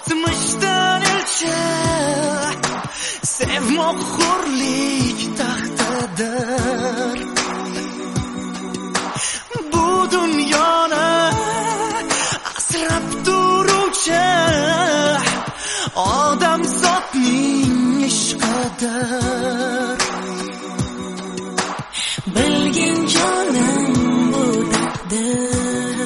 o'tmishdan elchi sevmoq hurlik taxtidir. Bu dunyoni asrab turuvchi odam zotning ishqidir. Bilgin jonim bu taqdir,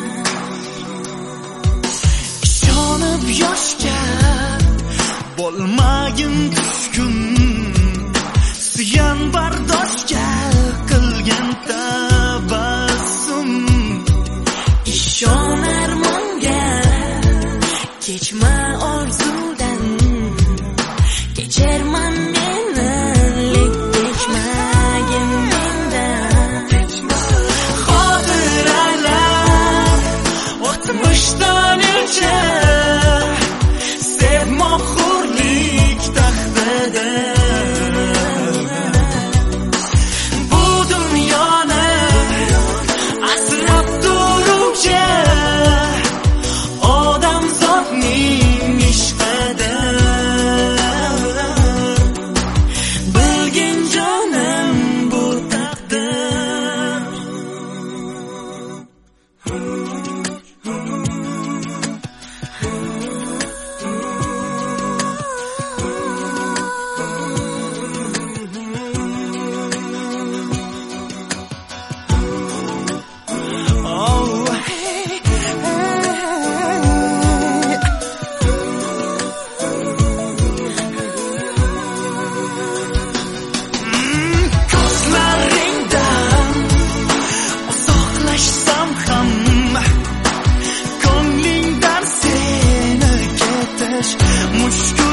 ishonib yoshga bo'lmagin tushkun, suyan bardoshga qilgan tabassum. Ishon armonga, kechma orzudan, kechirman meni, lek kechmagin mendan. Xotiralar o'tmishdan elchi sevmoq hurlik taxtidir. Bu dunyoni asrab turuvchi odam zotning ishqidir. Bilgin jonim bu taqdir. Ko'zlaringdan uzoqlashsam ham ko'nglingdan seni ketish mushkul.